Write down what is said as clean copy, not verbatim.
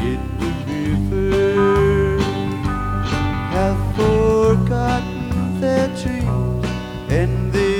it would be fair. Have forgotten their dreams and they